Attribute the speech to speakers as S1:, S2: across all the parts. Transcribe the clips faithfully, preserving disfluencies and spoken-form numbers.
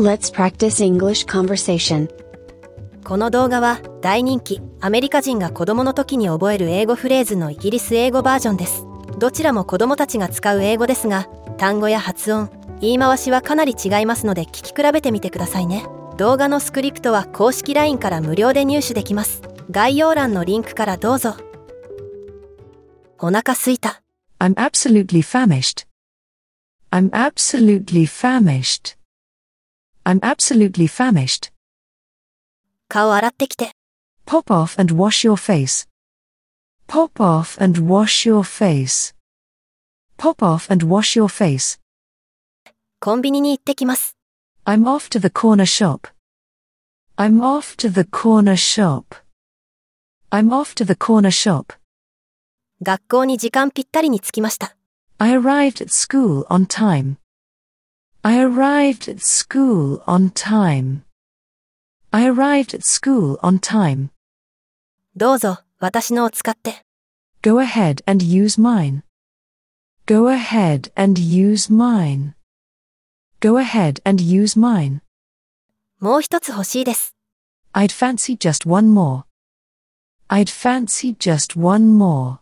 S1: Let's practice English conversation.
S2: この動画は大人気アメリカ人が子供の時に覚える英語フレーズのイギリス英語バージョンです。どちらも子供たちが使う英語ですが、単語や発音、言い回しはかなり違いますので聞き比べてみてくださいね。動画のスクリプトは公式 ライン から無料で入手できます。概要欄のリンクからどうぞ。お腹すいた。
S3: I'm absolutely famished. I'm absolutely famished. I'm absolutely famished.
S2: 顔洗ってきて。
S3: Pop off and wash your face. Pop off and wash your face. Pop off and wash your face.
S2: コンビニに行ってきます。
S3: I'm off to the corner shop. I'm off to the corner shop. I'm off to the corner shop.
S2: 学校に時間ぴったりに着きました。
S3: I arrived at school on time. I arrived at school on time. I arrived at school on time.
S2: どうぞ、私のを使って。
S3: Go ahead and use mine. Go ahead and use mine. Go ahead and use mine.
S2: もう一つ欲しいです。
S3: I'd fancy just one more. I'd fancy just one more.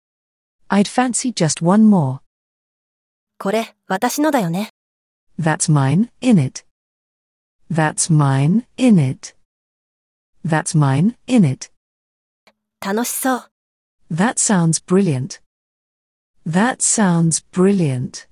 S3: I'd fancy just one more.
S2: これ、私のだよね。
S3: That's mine, innit? That's mine, innit? That's mine, innit?
S2: 楽しそう。
S3: That sounds brilliant. That sounds brilliant.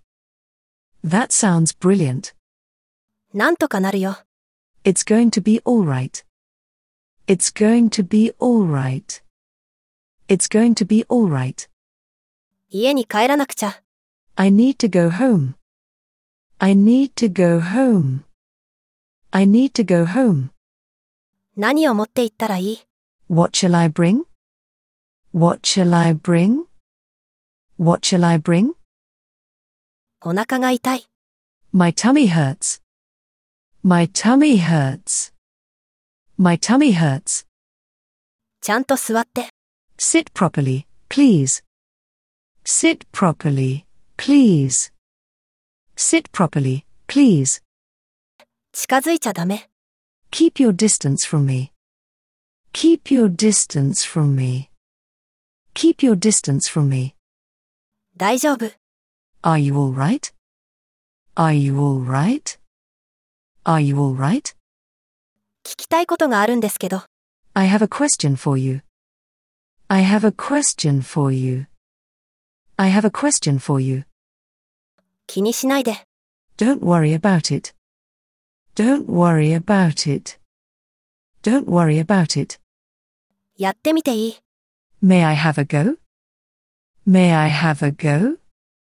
S3: That sounds brilliant.
S2: なんとかなるよ。
S3: It's going to be all right. It's going to be all right. It's going to be all right.
S2: 家に帰らなくちゃ。
S3: I need to go home. I need to go home. I need to go home.
S2: 何を持って行ったらいい？
S3: What shall I bring? What shall I bring? What shall I bring?
S2: お腹が痛い。
S3: My tummy hurts. My tummy hurts. My tummy hurts.
S2: ちゃんと座って。
S3: Sit properly, please. Sit properly, please. Sit properly, please.
S2: 近づいちゃダメ。
S3: Keep your distance from me. Keep your distance from me. Keep your distance from me.
S2: 大丈夫。
S3: Are you all right? Are you all right? Are you all right?
S2: 聞きたいことがあるんですけど。
S3: I have a question for you. I have a question for you. I have a question for you.
S2: 気にしないで。
S3: Don't worry about it. Don't worry about it. Don't worry about it.
S2: やってみていい？
S3: May I have a go? May I have a go?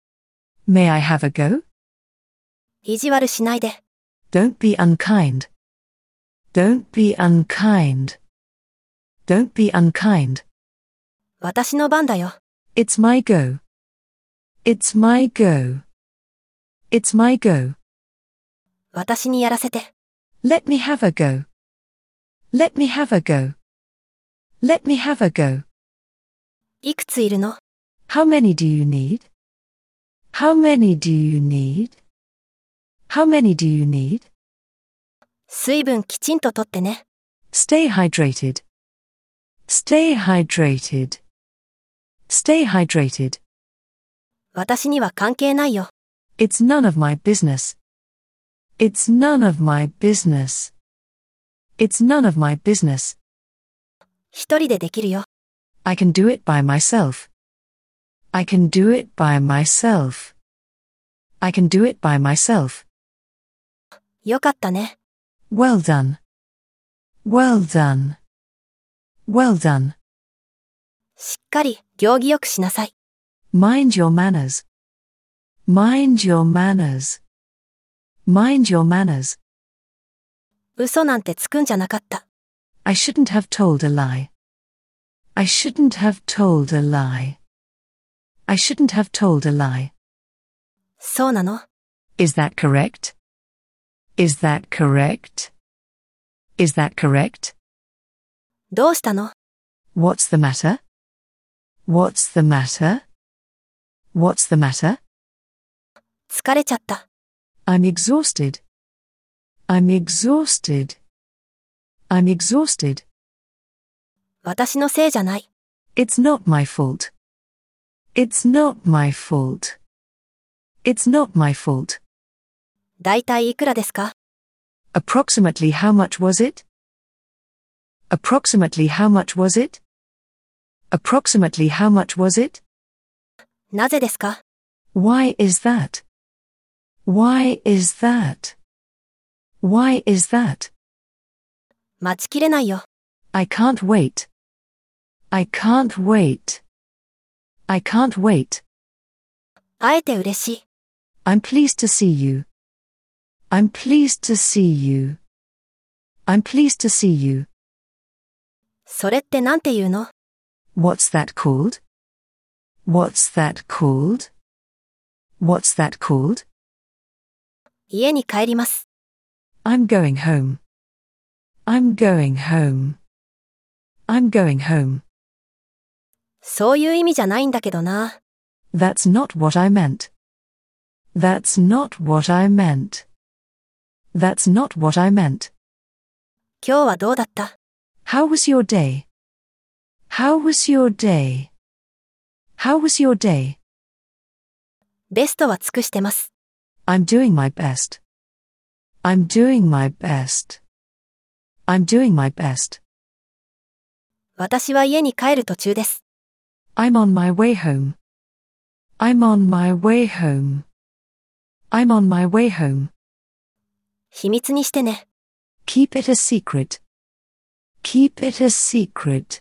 S3: May I have a go?
S2: 意地悪しないで。
S3: Don't be unkind. Don't be unkind. Don't be unkind.
S2: 私の番だよ。
S3: It's my go. It's my go. It's my go.
S2: 私にやらせて。
S3: Let me have a go. Let me have a go. Let me have a go.
S2: いくついるの？
S3: How many do you need? How many do you need? How many do you need?
S2: 水分きちんととってね。
S3: Stay hydrated. Stay hydrated. Stay hydrated.
S2: 私には関係ないよ。
S3: It's none of my business. It's none of my business. It's none of my business.
S2: 一人でできるよ。
S3: I can do it by myself. I can do it by myself. I can do it by myself.
S2: よかったね。
S3: Well done. Well done. Well done.
S2: しっかり行儀よくしなさい。
S3: Mind your manners. Mind your manners. Mind your manners.
S2: 嘘なんてつくんじゃなかった。
S3: I shouldn't have told a lie. I shouldn't have told a lie. I shouldn't have told a lie.
S2: そうなの？
S3: Is that correct? Is that correct? Is that correct?
S2: どうしたの？
S3: What's the matter? What's the matter? What's the matter?
S2: 疲れちゃった。
S3: I'm exhausted. I'm exhausted. I'm exhausted.
S2: 私のせいじゃない。
S3: It's not my fault. It's not my fault. It's not my fault.
S2: だいたいいくらですか？
S3: Approximately how much was it? Approximately how much was it? Approximately how much was it?
S2: なぜですか？
S3: Why is that? Why is that? Why is that?
S2: 待ちきれないよ。
S3: I can't wait. I can't wait. I can't wait.
S2: 会えて嬉しい。
S3: I'm pleased to see you. I'm pleased to see you. I'm pleased to see you.
S2: それってなんて言うの？
S3: What's that called? What's that called? What's that called?
S2: 家に帰ります。
S3: I'm going home. I'm going home. I'm going home.
S2: そういう意味じゃないんだけどな。
S3: That's not what I meant. That's not what I meant. That's not what I meant.
S2: 今日はどうだった？
S3: How was your day? How was your day? How was your day?
S2: ベストは尽くしてます。
S3: I'm doing my best. I'm doing my best. I'm doing my best.
S2: 私は家に帰る途中です。
S3: I'm on my way home. I'm on my way home. I'm on my way home.
S2: 秘密にしてね。
S3: Keep it a secret. Keep it a secret.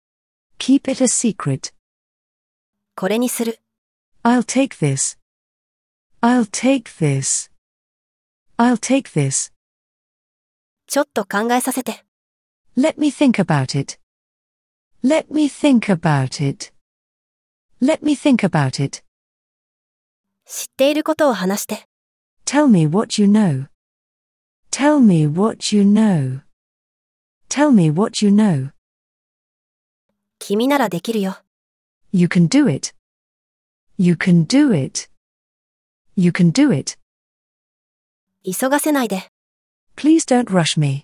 S3: Keep it a secret.
S2: これにする。
S3: I'll take this. I'll take this. I'll take this.
S2: ちょっと考えさせて。
S3: Let me think about it. Let me think about it. Let me think about it.
S2: 知っていることを話して。
S3: Tell me what you know. Tell me what you know. Tell me what you know.
S2: 君ならできるよ。
S3: You can do it. You can do it. You can do it.
S2: 急がせないで。
S3: Please don't rush me.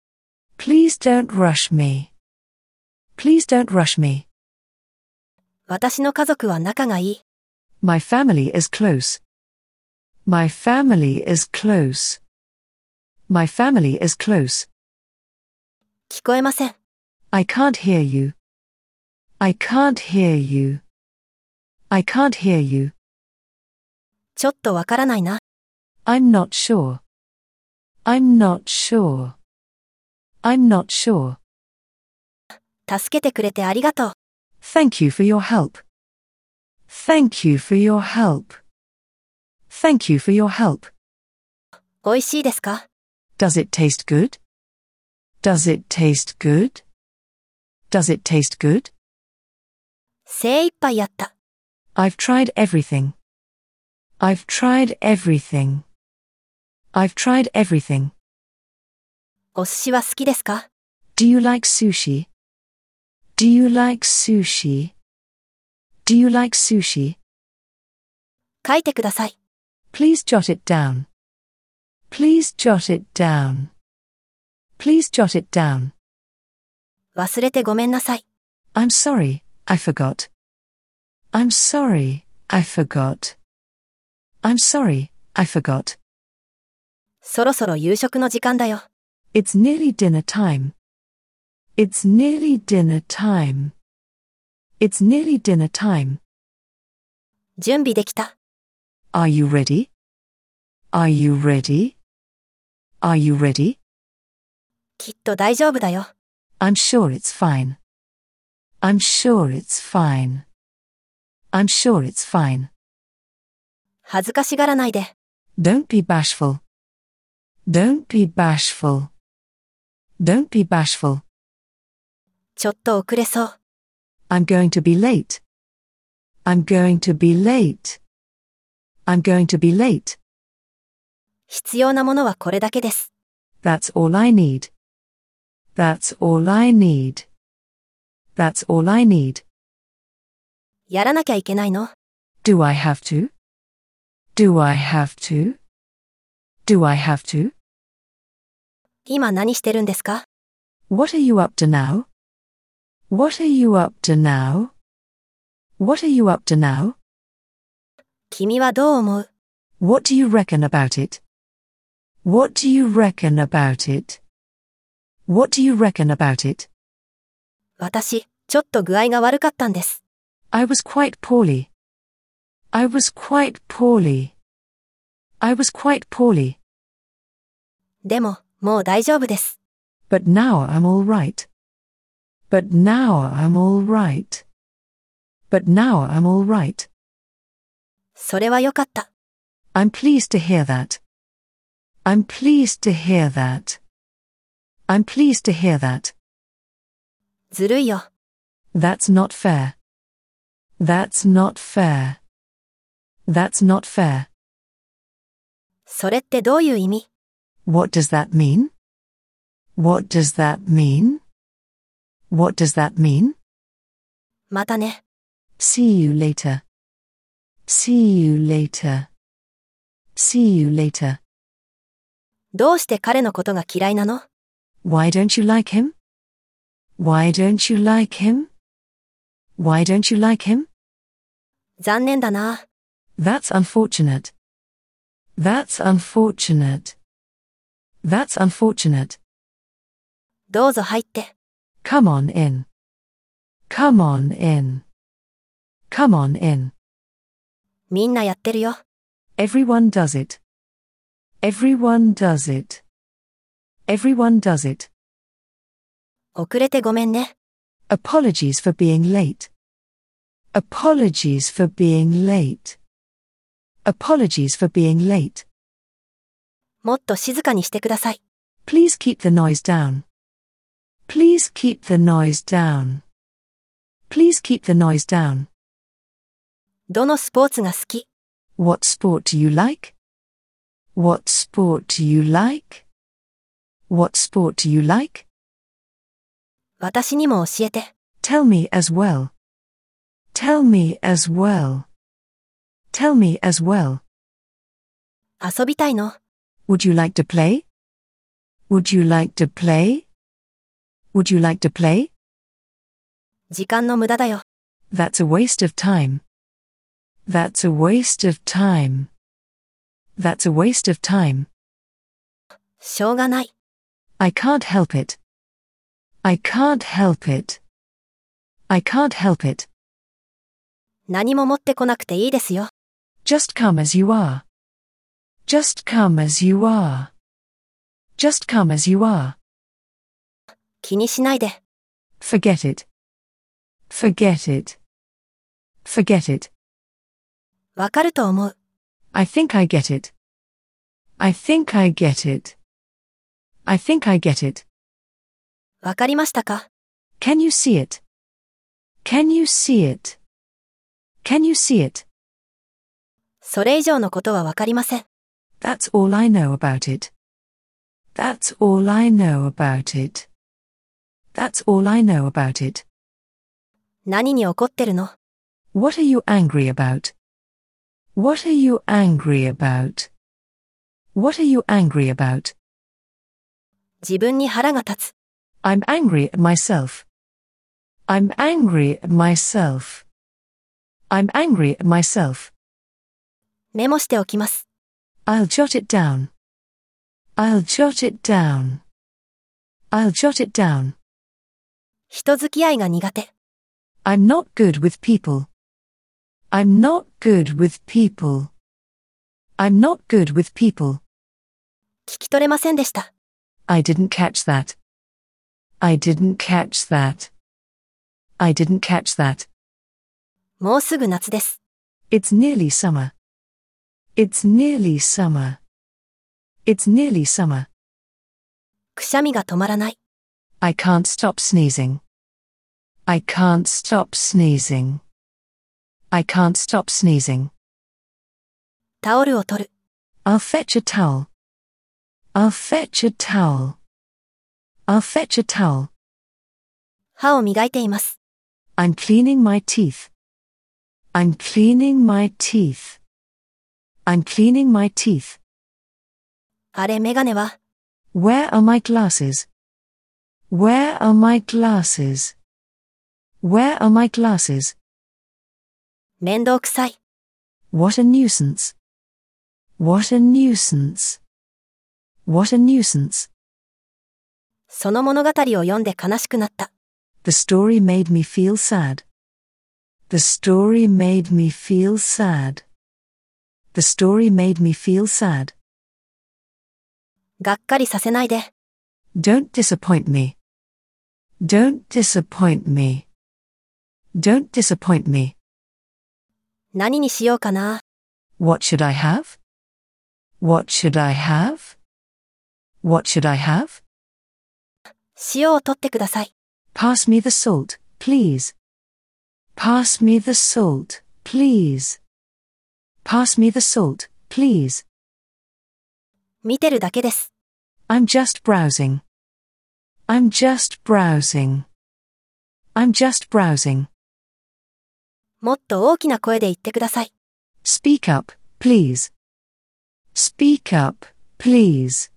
S3: Please don't rush me. Please don't rush me.
S2: 私の家族は仲がいい。
S3: My family is close. My family is close. My family is close.
S2: 聞こえません。
S3: I can't hear you. I can't hear you. I can't hear you.
S2: ちょっとわからないな。
S3: I'm not sure. I'm not sure. I'm not sure.
S2: 助けてくれてありがとう。
S3: Thank you for your help. Thank you for your help. Thank you for your help.
S2: 美味しいですか？
S3: Does it taste good? Does it taste good? Does it taste good?
S2: 精一杯やった。
S3: I've tried everything. I've tried everything. I've tried everything.
S2: お寿司は好きですか？
S3: Do you like sushi? Do you like sushi? Do you like sushi?
S2: 書いてください。
S3: Please jot it down. Please jot it down. Please jot it down.
S2: 忘れてごめんなさい。
S3: I'm sorry, I forgot. I'm sorry, I forgot. I'm sorry, I forgot.
S2: そろそろ夕食の時間だよ。
S3: It's nearly dinner time. It's nearly dinner time. It's nearly dinner time.
S2: 準備できた。
S3: Are you ready? Are you ready? Are you ready?
S2: きっと大丈夫だよ。
S3: I'm sure it's fine. I'm sure it's fine. I'm sure it's fine.
S2: 恥ずかしがらないで。
S3: Don't be bashful. Don't be bashful. Don't be bashful.
S2: ちょっと遅れそう。
S3: I'm going to be late. I'm going to be late. I'm going to be late.
S2: 必要なものはこれだけです。
S3: That's all I need. That's all I need. That's all I need.
S2: やらなきゃいけないの？
S3: Do I have to? Do I have to? Do I have to?
S2: 今何してるんですか？
S3: What are you up to now? What are you up to now? What are you up to now?
S2: 君はどう思う？
S3: What do you reckon about it? What do you reckon about it? What do you reckon about it?
S2: 私、ちょっと具合が悪かったんです。
S3: I was quite poorly. I was quite poorly. I was quite poorly.
S2: でも、もう大丈夫です。
S3: But now I'm all right. But now I'm all right. But now I'm all right.
S2: それはよかった。
S3: I'm pleased to hear that. I'm pleased to hear that. I'm pleased to hear that.
S2: ずるいよ。
S3: That's not fair. That's not fair. That's not fair.
S2: それってどういう意味？
S3: What does that mean? What does that mean? What does that mean?
S2: またね。
S3: See you later. See you later. See you later.
S2: どうして彼のことが嫌いなの？
S3: Why don't you like him? Why don't you like him? Why don't you like him?
S2: 残念だな。
S3: That's unfortunate. That's unfortunate. That's unfortunate.
S2: どうぞ入って。
S3: Come on in. Come on in. Come on in.
S2: みんなやってるよ。
S3: Everyone does it. Everyone does it. Everyone does it.
S2: 遅れてごめんね。
S3: Apologies for being late. Apologies for being late. Apologies for being late.
S2: もっと静かにしてください。
S3: Please keep the noise down. Please keep the noise down. Please keep the noise down.
S2: どのスポーツが好き？
S3: What sport do you like? What sport do you like? What sport do you like?
S2: 私にも教えて。
S3: Tell me as well. Tell me as well. Tell me as well.
S2: 遊びたいの？
S3: Would you like to play? Would you like to play? Would you like to play?
S2: 時間の無駄だよ。
S3: That's a waste of time. That's a waste of time. That's a waste of time.
S2: しょうがない。
S3: I can't help it. I can't help it. I can't help it.
S2: 何も持ってこなくていいですよ。
S3: Just come as you are. Just come as you are. Just come as you are.
S2: 気にしないで。
S3: Forget it. Forget it. Forget it.
S2: わかると思う。
S3: I think I get it. I think I get it. I think I get it.
S2: わかりましたか？
S3: Can you see it? Can you see it? Can you see it?
S2: それ以上のことはわかりません。
S3: That's all I know about it. That's all I know about it. That's all I know about it.
S2: 何に怒ってるの？
S3: What are you angry about? What are you angry about? What are you angry about?
S2: 自分に腹が立つ。
S3: I'm angry at myself. I'm angry at myself. I'm angry at myself.
S2: メモしておきます。
S3: I'll jot it down. I'll jot it down. I'll jot it down.
S2: 人付き合いが苦手。
S3: I'm not good with people. I'm not good with people. I'm not good with people.
S2: 聞き取れませんでした。
S3: I didn't catch that. I didn't catch that. I didn't catch that.
S2: もうすぐ夏です。
S3: It's nearly summer. It's nearly summer. It's nearly summer.
S2: くしゃみが止まらない。
S3: I can't stop sneezing. I can't stop sneezing. I can't stop sneezing.
S2: タオルを取る。
S3: I'll fetch a towel. I'll fetch a towel. I'll fetch a towel.
S2: 歯を磨いています。
S3: I'm cleaning my teeth. I'm cleaning my teeth. I'm cleaning my teeth.
S2: あれ、メガネは？
S3: Where are my glasses? Where are my glasses? Where are my glasses?
S2: めんどくさい。
S3: What a nuisance. What a nuisance. What a nuisance.
S2: その物語を読んで悲しくなった。
S3: The story made me feel sad. The story made me feel sad. The story made me feel sad.
S2: がっかりさせないで。
S3: Don't disappoint me. Don't disappoint me. Don't disappoint me.
S2: 何にしようかな。
S3: What should I have? What should I have? What should I have?
S2: 塩を取ってください。
S3: Pass me the salt, please. Pass me the salt, please. Pass me the salt, please.
S2: 見てるだけです。
S3: I'm just browsing. I'm just browsing. I'm just browsing.
S2: もっと大きな声で言ってください。
S3: Speak up, please. Speak up, please.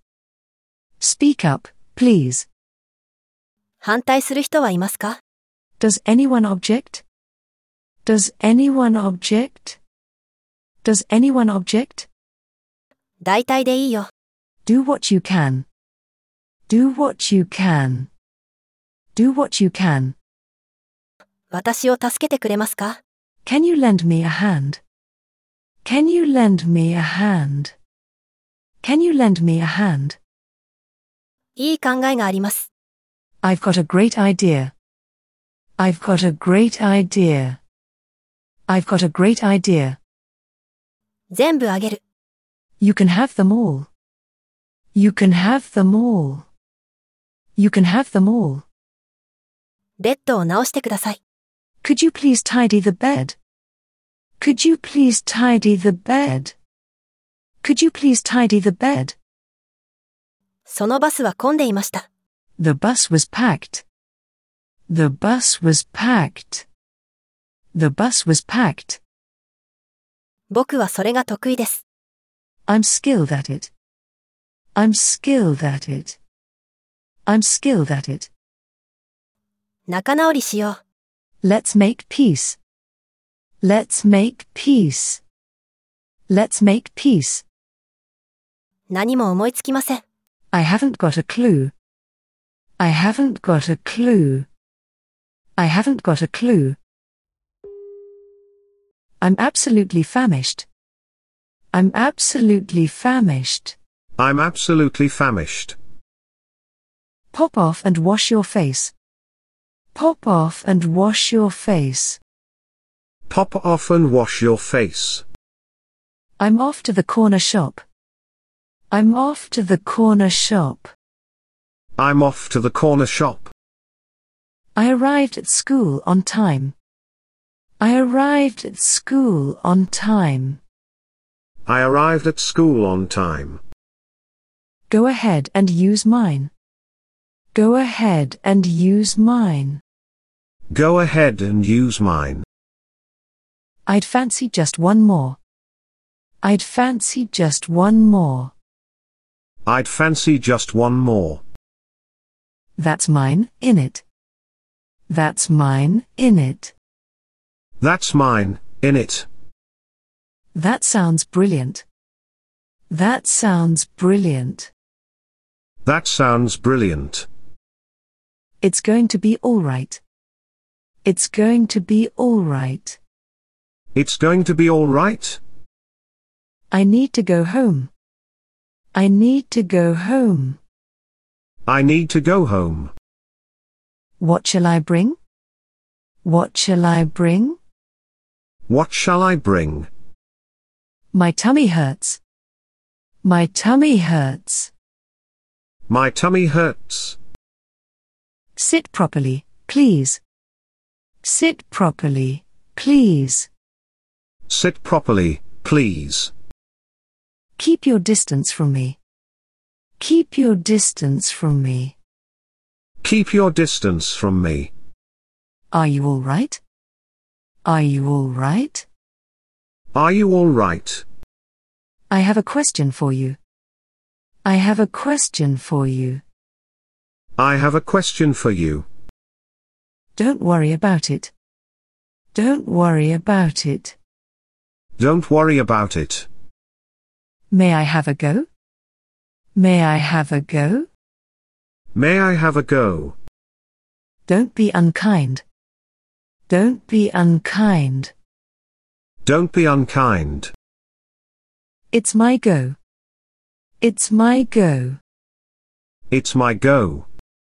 S3: Speak up, please.
S2: 反対する人はいますか？
S3: Does anyone object? Does anyone object? Does anyone object?
S2: 大体でいいよ。
S3: Do what you can. Do what you can. Do what you can.
S2: 私を助けてくれますか？
S3: Can you lend me a hand? Can you lend me a hand? Can you lend me a hand?
S2: いい考えがあります。
S3: I've got a great idea. I've got a great idea. I've got a great idea.
S2: 全部あげる。
S3: You can have them all. You can have them all. You can have them all.
S2: ベッドを直してください。
S3: Could you please tidy the bed? Could you please tidy the bed? Could you please tidy the bed?
S2: そのバスは混んでいました。
S3: The bus was packed. The bus was packed. The bus was packed.
S2: 僕はそれが得意です。
S3: I'm skilled at it. I'm skilled at it. I'm skilled at it.
S2: 仲直りしよう。
S3: Let's make peace. Let's make peace. Let's make peace.
S2: 何も思いつきません。
S3: I haven't got a clue. I haven't got a clue. I haven't got a clue. I'm absolutely famished. I'm absolutely famished.
S4: I'm absolutely famished.
S3: Pop off and wash your face. Pop off and wash your face.
S4: Pop off and wash your face.
S3: I'm off to the corner shop. I'm off to the corner shop.
S4: I'm off to the corner shop.
S3: I arrived at school on time. I arrived at school on time.
S4: I arrived at school on time.
S3: Go ahead and use mine. Go ahead and use mine.
S4: Go ahead and use mine.
S3: I'd fancy just one more. I'd fancy just one more.
S4: I'd fancy just one more.
S3: That's mine, innit? That's mine, innit?
S4: That's mine, innit?
S3: That sounds brilliant. That sounds brilliant.
S4: That sounds brilliant.
S3: It's going to be all right. It's going to be all right.
S4: It's going to be all right.
S3: I need to go home. I need to go home.
S4: I need to go home.
S3: What shall I bring? What shall I bring?
S4: What shall I bring?
S3: My tummy hurts. My tummy hurts.
S4: My tummy hurts.
S3: Sit properly, please. Sit properly, please.
S4: Sit properly, please.
S3: Keep your distance from me. Keep your distance from me.
S4: Keep your distance from me.
S3: Are you all right? Are you all right?
S4: Are you all right?
S3: I have a question for you. I have a question for you.
S4: I have a question for you.
S3: Don't worry about it. Don't worry about it.
S4: Don't worry about it.
S3: May I have a go? May I have a go?
S4: May I have a go?
S3: Don't be unkind. Don't be unkind.
S4: Don't be unkind.
S3: It's my go. It's my go.
S4: It's my go.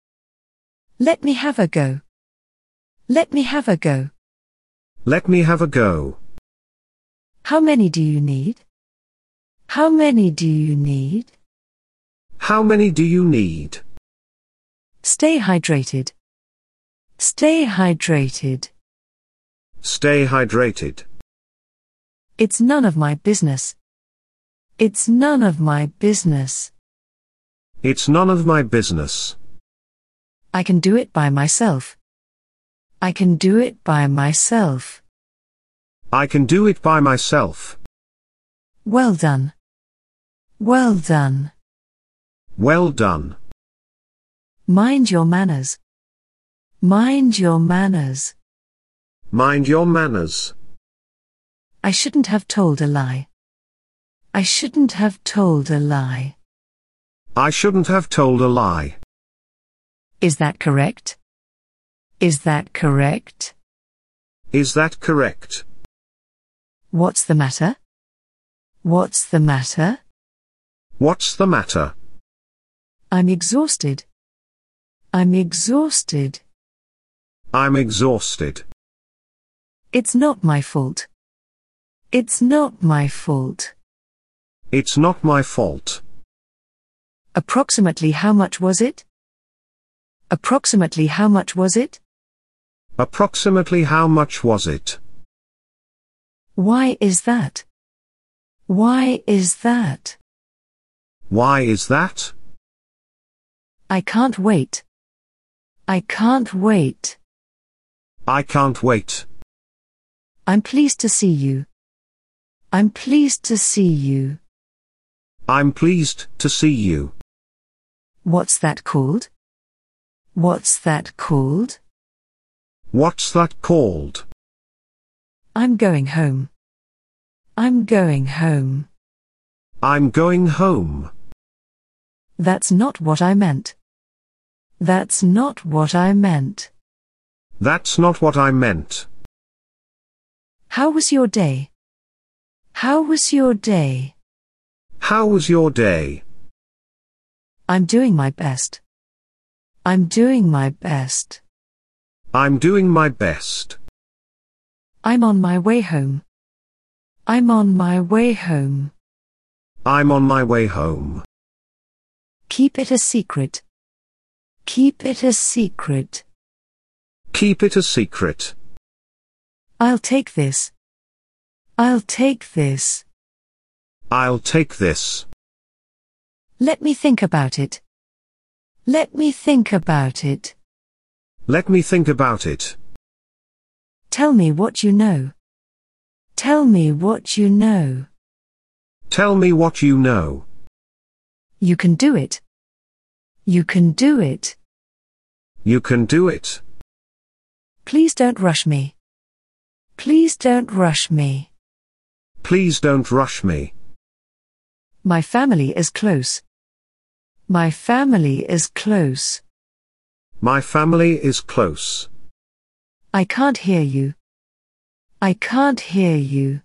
S3: Let me have a go. Let me have a go.
S4: Let me have a go.
S3: How many do you need? How many do you need?
S4: How many do you need?
S3: Stay hydrated. Stay hydrated.
S4: Stay hydrated.
S3: It's none of my business. It's none of my business.
S4: It's none of my business.
S3: I can do it by myself. I can do it by myself.
S4: I can do it by myself.
S3: Well done. Well done.
S4: Well done.
S3: Mind your manners. Mind your manners.
S4: Mind your manners.
S3: I shouldn't have told a lie. I shouldn't have told a lie.
S4: I shouldn't have told a lie.
S3: Is that correct? Is that correct?
S4: Is that correct?
S3: What's the matter? What's the matter?
S4: What's the matter?
S3: I'm exhausted. I'm exhausted.
S4: I'm exhausted.
S3: It's not my fault. It's not my fault.
S4: It's not my fault.
S3: Approximately how much was it? Approximately how much was it?
S4: Approximately how much was it?
S3: Why is that? Why is that?
S4: Why is that?
S3: I can't wait. I can't wait.
S4: I can't wait.
S3: I'm pleased to see you. I'm pleased to see you.
S4: I'm pleased to see you.
S3: What's that called? What's that called?
S4: What's that called?
S3: I'm going home. I'm going home.
S4: I'm going home.
S3: That's not what I meant. That's not what I meant.
S4: That's not what I meant.
S3: How was your day? How was your day?
S4: How was your day?
S3: I'm doing my best. I'm doing my best.
S4: I'm doing my best.
S3: I'm on my way home. I'm on my way home.
S4: I'm on my way home.
S3: Keep it a secret. Keep it a secret.
S4: Keep it a secret.
S3: I'll take this. I'll take this.
S4: I'll take this.
S3: Let me think about it. Let me think about it.
S4: Let me think about it.
S3: Tell me what you know. Tell me what you know.
S4: Tell me what you know.
S3: You can do it. You can do it.
S4: You can do it.
S3: Please don't rush me. Please don't rush me.
S4: Please don't rush me.
S3: My family is close. My family is close.
S4: My family is close.
S3: I can't hear you. I can't hear you.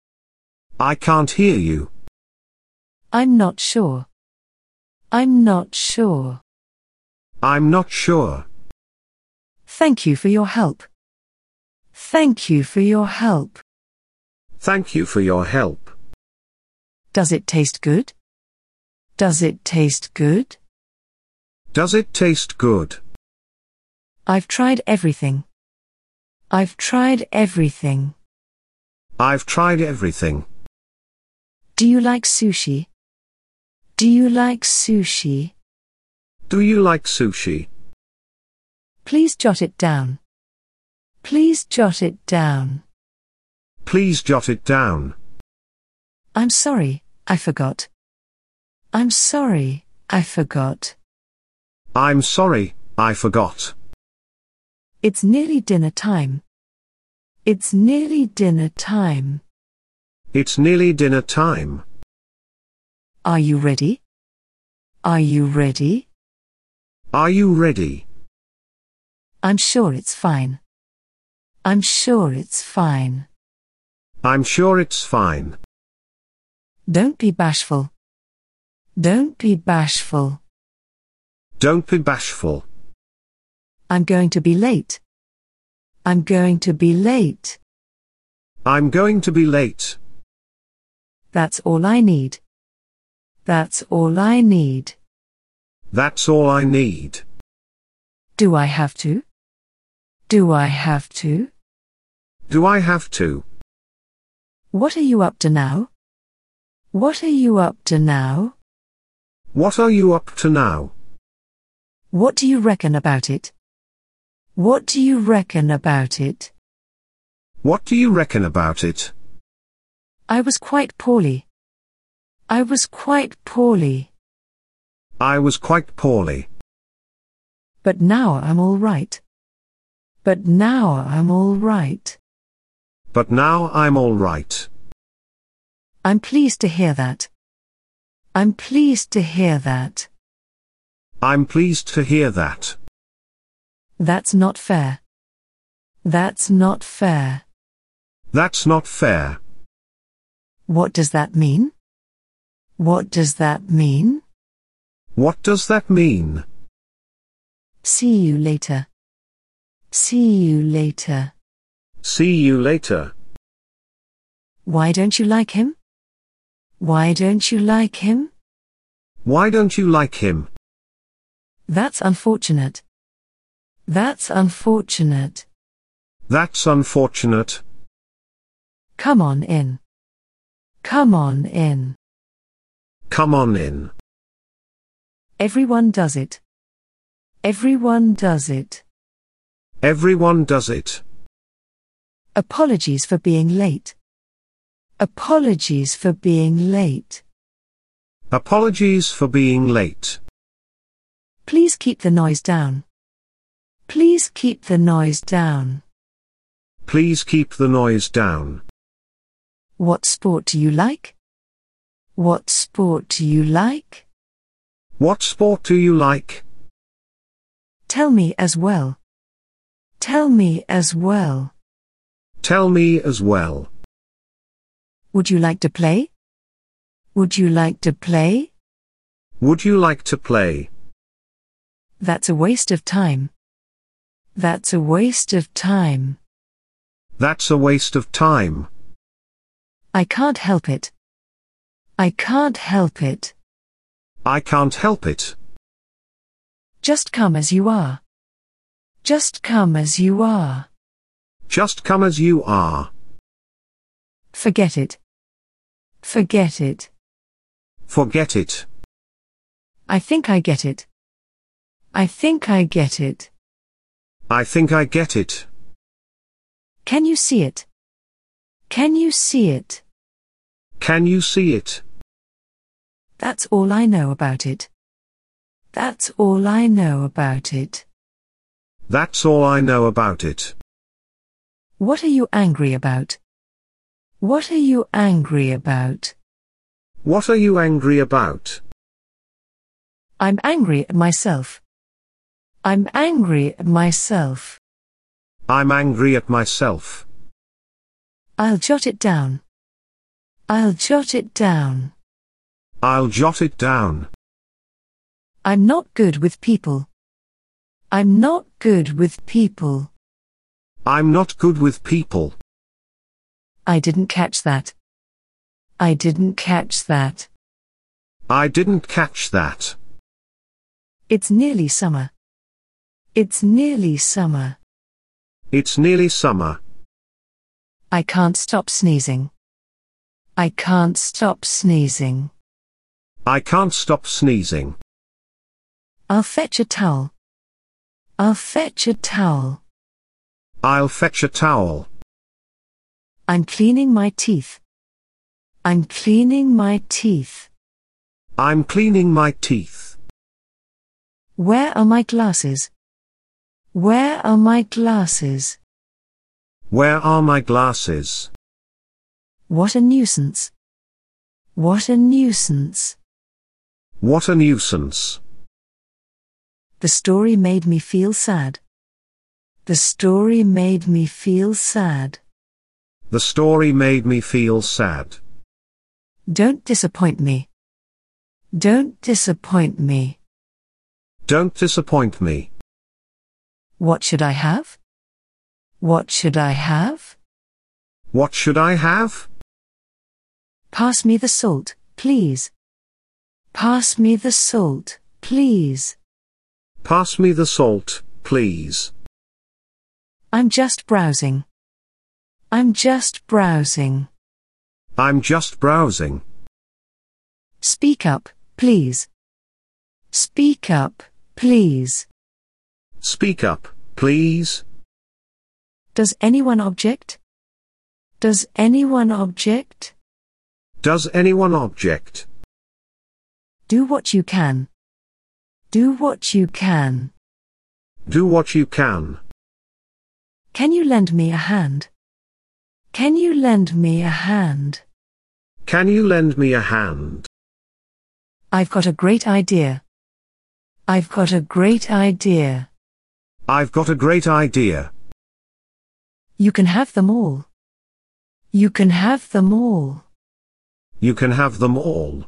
S4: I can't hear you.
S3: I'm not sure. I'm not sure.
S4: I'm not sure.
S3: Thank you for your help. Thank you for your help.
S4: Thank you for your help.
S3: Does it taste good? Does it taste good?
S4: Does it taste good?
S3: I've tried everything. I've tried everything.
S4: I've tried everything.
S3: Do you like sushi? Do you like sushi?
S4: Do you like sushi?
S3: Please jot it down. Please jot it down.
S4: Please jot it down.
S3: I'm sorry, I forgot. I'm sorry, I forgot.
S4: I'm sorry, I forgot.
S3: It's nearly dinner time. It's nearly dinner time.
S4: It's nearly dinner time.
S3: Are you ready? Are you ready?
S4: Are you ready?
S3: I'm sure it's fine. I'm sure it's fine.
S4: I'm sure it's fine.
S3: Don't be bashful. Don't be bashful.
S4: Don't be bashful.
S3: I'm going to be late. I'm going to be late.
S4: I'm going to be late.
S3: That's all I need. That's all I need.
S4: That's all I need.
S3: Do I have to? Do I have to?
S4: Do I have to?
S3: What are you up to now? What are you up to now?
S4: What are you up to now?
S3: What do you reckon about it? What do you reckon about it?
S4: What do you reckon about it?
S3: I was quite poorly. I was quite poorly.
S4: I was quite poorly.
S3: But now I'm all right. But now I'm all right.
S4: But now I'm all right.
S3: I'm pleased to hear that. I'm pleased to hear that.
S4: I'm pleased to hear that.
S3: That's not fair. That's not fair.
S4: That's not fair.
S3: What does that mean? What does that mean?
S4: What does that mean?
S3: See you later. See you later.
S4: See you later.
S3: Why don't you like him? Why don't you like him?
S4: Why don't you like him?
S3: That's unfortunate. That's unfortunate.
S4: That's unfortunate.
S3: Come on in. Come on in.
S4: Come on in.
S3: Everyone does it. Everyone does it.
S4: Everyone does it.
S3: Apologies for being late. Apologies for being late.
S4: Apologies for being late.
S3: Please keep the noise down. Please keep the noise down.
S4: Please keep the noise down.
S3: What sport do you like? What sport do you like?
S4: What sport do you like?
S3: Tell me as well. Tell me as well.
S4: Tell me as well.
S3: Would you like to play? Would you like to play?
S4: Would you like to play?
S3: That's a waste of time. That's a waste of time.
S4: That's a waste of time.
S3: I can't help it. I can't help it.
S4: I can't help it.
S3: Just come as you are. Just come as you are.
S4: Just come as you are.
S3: Forget it. Forget it.
S4: Forget it.
S3: I think I get it. I think I get it.
S4: I think I get it.
S3: Can you see it? Can you see it?
S4: Can you see it?
S3: That's all I know about it. That's all I know about it.
S4: That's all I know about it.
S3: What are you angry about? What are you angry about?
S4: What are you angry about?
S3: I'm angry at myself. I'm angry at myself.
S4: I'm angry at myself.
S3: I'll jot it down. I'll jot it down.
S4: I'll jot it down.
S3: I'm not good with people. I'm not good with people.
S4: I'm not good with people.
S3: I didn't catch that. I didn't catch that.
S4: I didn't catch that.
S3: It's nearly summer. It's nearly summer.
S4: It's nearly summer.
S3: I can't stop sneezing. I can't stop sneezing.
S4: I can't stop sneezing.
S3: I'll fetch a towel. I'll fetch a towel.
S4: I'll fetch a towel.
S3: I'm cleaning my teeth. I'm cleaning my teeth.
S4: I'm cleaning my teeth.
S3: Where are my glasses? Where are my glasses?
S4: Where are my glasses?
S3: What a nuisance. What a nuisance.
S4: What a nuisance.
S3: The story made me feel sad. The story made me feel sad.
S4: The story made me feel sad.
S3: Don't disappoint me. Don't disappoint me.
S4: Don't disappoint me.
S3: What should I have? What should I have?
S4: What should I have?
S3: Pass me the salt, please. Pass me the salt, please.
S4: Pass me the salt, please.
S3: I'm just browsing. I'm just browsing.
S4: I'm just browsing.
S3: Speak up, please. Speak up, please.
S4: Speak up, please.
S3: Does anyone object? Does anyone object?
S4: Does anyone object?
S3: Do what you can. Do what you can.
S4: Do what you can.
S3: Can you lend me a hand? Can you lend me a hand?
S4: Can you lend me a hand?
S3: I've got a great idea. I've got a great idea.
S4: I've got a great idea.
S3: You can have them all. You can have them all.
S4: You can have them all.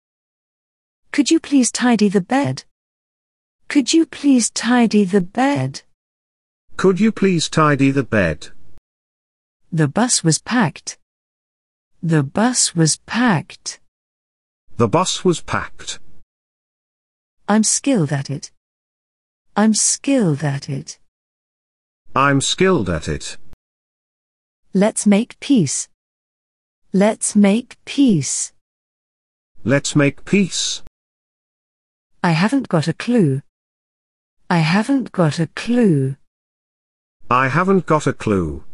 S3: Could you please tidy the bed? Could you please tidy the bed?
S4: Could you please tidy the bed?
S3: The bus was packed. The bus was packed.
S4: The bus was packed.
S3: I'm skilled at it. I'm skilled at it.
S4: I'm skilled at it.
S3: Let's make peace. Let's make peace.
S4: Let's make peace.
S3: I haven't got a clue. I haven't got a clue.
S4: I haven't got a clue.